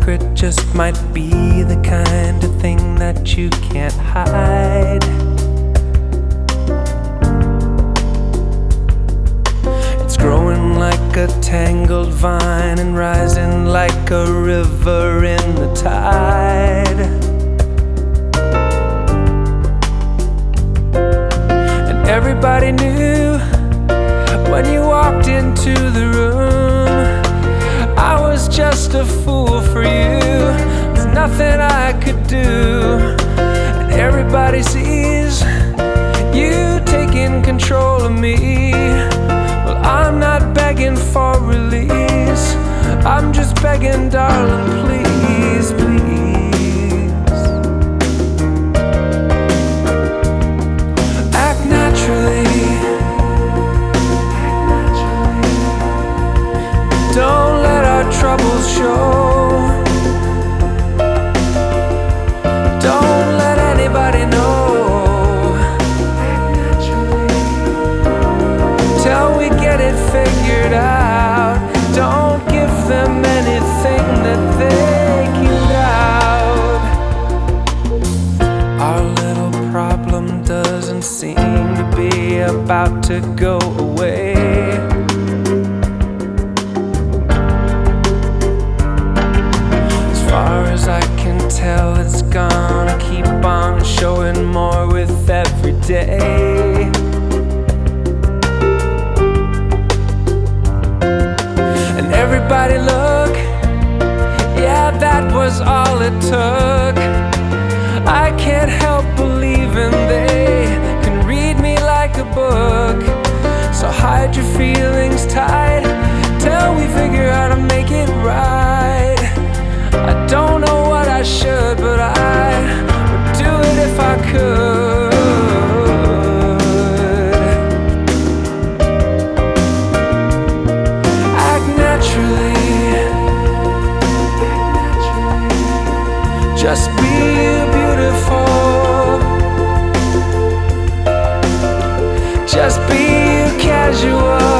secret just might be the kind of thing that you can't hide. It's growing like a tangled vine and rising like a river in the tide. And everybody knew when you walked into the room, I was just a fool for you. There's nothing I could do. And everybody sees you taking control of me. Well, I'm not begging for release, I'm just begging, darling, please, please act naturally. Don't let our troubles show. Don't let anybody know. Till we get it figured out. Don't give them anything that they can doubt. Our little problem doesn't seem to be about to go away. I can tell it's gonna keep on showing more with every day. And everybody look, yeah, that was all it took. I can't help believing they can read me like a book. So hide your feelings tight till we figure out how to make it right. I don't know what I should, but I would do it if I could. Act naturally. Just be beautiful. Just be casual.